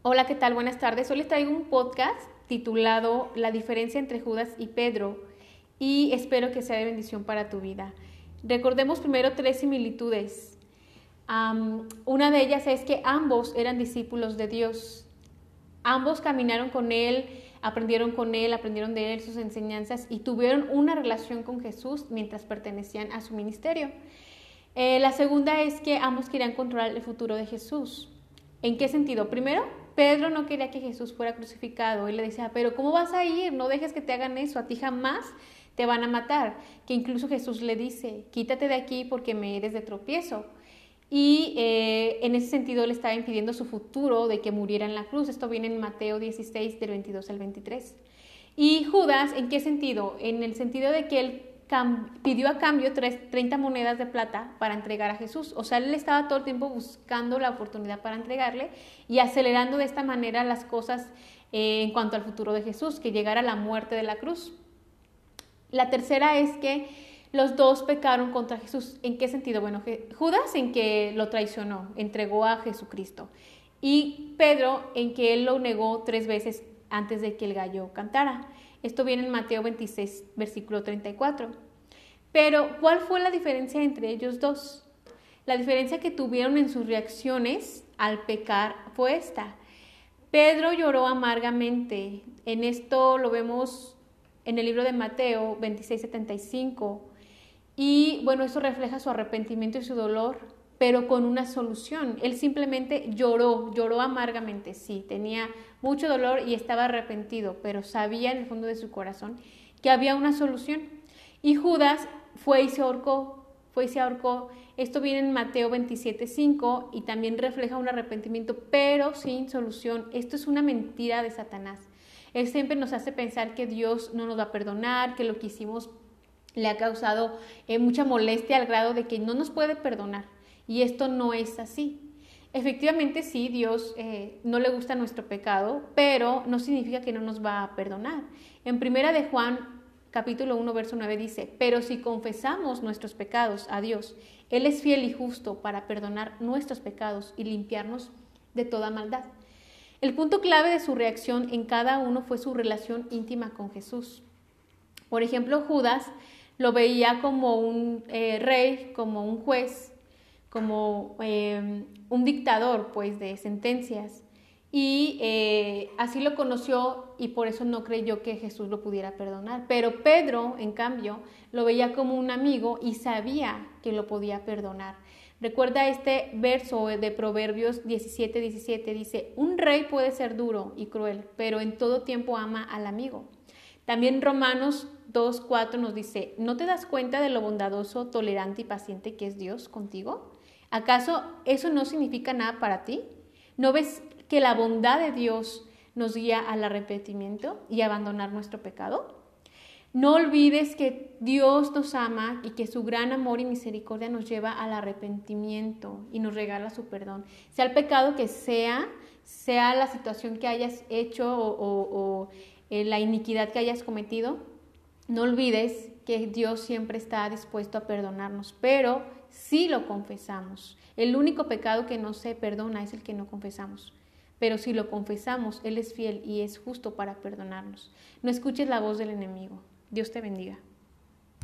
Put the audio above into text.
Hola, ¿qué tal? Buenas tardes. Hoy les traigo un podcast titulado La diferencia entre Judas y Pedro y espero que sea de bendición para tu vida. Recordemos primero tres similitudes. Una de ellas es que ambos eran discípulos de Dios. Ambos caminaron con Él, aprendieron de Él sus enseñanzas y tuvieron una relación con Jesús mientras pertenecían a su ministerio. La segunda es que ambos querían controlar el futuro de Jesús. ¿En qué sentido? Primero, Pedro no quería que Jesús fuera crucificado. Él le decía, pero ¿cómo vas a ir? No dejes que te hagan eso, a ti jamás te van a matar. Que incluso Jesús le dice, quítate de aquí porque me eres de tropiezo. Y en ese sentido le estaba impidiendo su futuro de que muriera en la cruz. Esto viene en Mateo 16, del 22 al 23. Y Judas, ¿en qué sentido? En el sentido de que él pidió a cambio 30 monedas de plata para entregar a Jesús. O sea, él estaba todo el tiempo buscando la oportunidad para entregarle y acelerando de esta manera las cosas en cuanto al futuro de Jesús, que llegara a la muerte de la cruz. La tercera es que los dos pecaron contra Jesús. ¿En qué sentido? Bueno, Judas en que lo traicionó, entregó a Jesucristo. Y Pedro en que él lo negó 3 veces antes de que el gallo cantara. Esto viene en Mateo 26, versículo 34. Pero, ¿cuál fue la diferencia entre ellos dos? La diferencia que tuvieron en sus reacciones al pecar fue esta. Pedro lloró amargamente. En esto lo vemos en el libro de Mateo 26, 75. Y bueno, eso refleja su arrepentimiento y su dolor, pero con una solución. Él simplemente lloró amargamente, sí, tenía mucho dolor y estaba arrepentido, pero sabía en el fondo de su corazón que había una solución. Y Judas fue y se ahorcó. Esto viene en Mateo 27:5 y también refleja un arrepentimiento, pero sin solución. Esto es una mentira de Satanás. Él siempre nos hace pensar que Dios no nos va a perdonar, que lo que hicimos le ha causado mucha molestia al grado de que no nos puede perdonar. Y esto no es así. Efectivamente, sí, Dios no le gusta nuestro pecado, pero no significa que no nos va a perdonar. En primera de Juan, capítulo 1, verso 9 dice, pero si confesamos nuestros pecados a Dios, Él es fiel y justo para perdonar nuestros pecados y limpiarnos de toda maldad. El punto clave de su reacción en cada uno fue su relación íntima con Jesús. Por ejemplo, Judas lo veía como un rey, como un juez, como un dictador, pues, de sentencias. Y así lo conoció y por eso no creyó que Jesús lo pudiera perdonar. Pero Pedro, en cambio, lo veía como un amigo y sabía que lo podía perdonar. Recuerda este verso de Proverbios 17:17, dice, un rey puede ser duro y cruel, pero en todo tiempo ama al amigo. También Romanos 2:4 nos dice, ¿no te das cuenta de lo bondadoso, tolerante y paciente que es Dios contigo? ¿Acaso eso no significa nada para ti? ¿No ves que la bondad de Dios nos guía al arrepentimiento y a abandonar nuestro pecado? No olvides que Dios nos ama y que su gran amor y misericordia nos lleva al arrepentimiento y nos regala su perdón. Sea el pecado que sea la situación que hayas hecho o la iniquidad que hayas cometido, no olvides que Dios siempre está dispuesto a perdonarnos, pero si lo confesamos. El único pecado que no se perdona es el que no confesamos. Pero si lo confesamos, Él es fiel y es justo para perdonarnos. No escuches la voz del enemigo. Dios te bendiga.